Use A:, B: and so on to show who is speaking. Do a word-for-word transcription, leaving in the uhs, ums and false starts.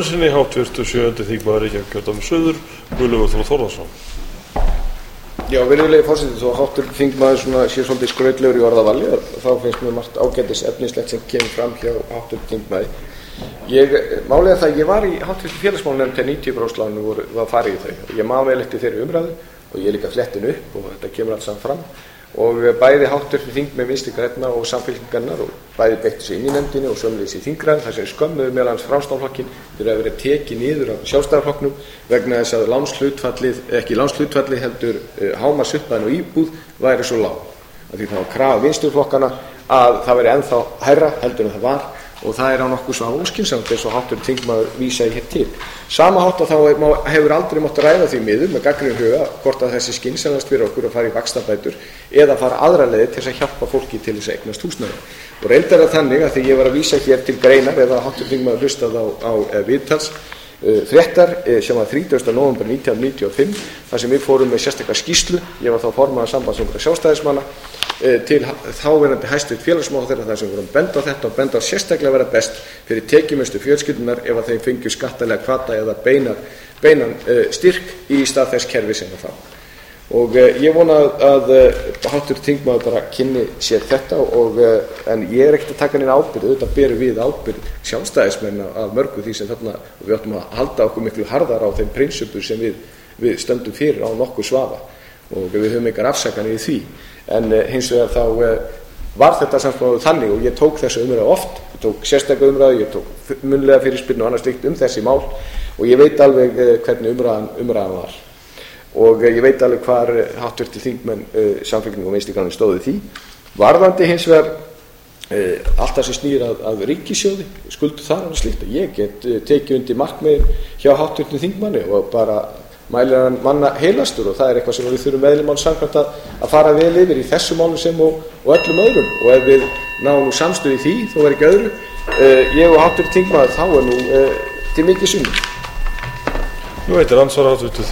A: Sinni háttvirtur sjöundi þingmaður Reykjavíkurkjördæmis suður Guðlaugur Þór Þórðarson.
B: Já, virðulegi forseti, þó háttvirtur þingmaður svona sé svolítið skrautlegur í orðavalli, þá finnst mér margt ágætis efnislegt sem kemur fram hjá háttvirtum þingmaði. Ég málega það, ég var í háttvirtum félagsmálanefnd þegar níutíu prósent lánum voru var farið í þau. Ég man vel eftir þeirri umræðu og ég líka flettin upp og þetta kemur allt saman fram. Og bæði háttvirtum þingmenn Vinstri grænna og Samfylkingarinnar og bæði beittu sig inn í nefndinni og sömuleiðis í þingræðum þar sem skömmuðu meðal annars Framsóknarflokkinn fyrir að vera tekið niður af Sjálfstæðisflokknum vegna þess að lánshlutfallið, ekki lánshlutfallið heldur uh, hámarksupphæðin og íbúð væri svo lág. Af því það var krafa vinstriflokkana að það væri ennþá hærra heldur en það var og það er á nokkuð svona óskynsamlegt eins og háttvirtur þingmaður vísaði hér til. Sama hátt að þá hefur aldrei mátt ræða því miður með gagnrýnum huga hvort að þessi skynsamlegast fyrir okkur að fara í vaxtabætur eða fara aðra leiðir til þess að hjálpa fólki til þess að eignast húsnæði. Og reyndar það þannig að því ég var að vísa hér til greinar eða háttvirtur þingmaður hlustað á, á viðtals uh, fréttar uh, sem var þrítugasta nóvember nítján hundruð níutíu og fimm þar sem við fórum með sérstaklega skýrslu, ég var þá formaður sambands sjálfstæðismanna til þáverandi hæstvirts félagsmálaráðherra þar sem vorum benda á þetta og benda á sérstaklega að vera best fyrir tekjumestu fjölskyldunar ef að þeim fengju skattalega hvata eða beinan, beinan uh, styrk í stað þess kerfi sem það fá. Og uh, ég vona að, að uh, háttvirtur þingmaður bara kynni sér þetta og, uh, en ég er ekkert að taka neina ábyrgð, auðvitað berum við ábyrgð sjálfstæðismenn af mörgu því sem þarna og við áttum að halda okkur miklu harðar á þeim prinsipum sem við, við stöndum fyrir á nokkuð svafa og við höfum ykkar afsakanir í því. En uh, hins vegar þá uh, var þetta samt þannig og ég tók þessu umræðu oft, ég tók sérstaklega umræðu, ég tók munnlega fyrirspurn og annað slíkt um þessi mál og ég veit alveg uh, hvernig umræðan, umræðan var og uh, ég veit alveg hvar uh, háttvirtir þingmenn uh, Samfylkingar og Vinstri grænna stóðu því. Varðandi hins vegar uh, allt það sem snýr að, að ríkissjóði, skuldu þar annað slíkt að ég get uh, tekið undir markmiðin hjá háttvirtum þingmanni og bara mælir hann manna heilastur og það er eitthvað sem við þurfum meðlimál samkvæmt að, að fara vel yfir í þessu málum sem og, og öllum öðrum og ef við náum nú samstöðu í því þó er ekki öðru uh, ég og háttvirtur þingmaður þá er nú uh, til mikið sumur.
A: Nú heitir ansvar háttvirtur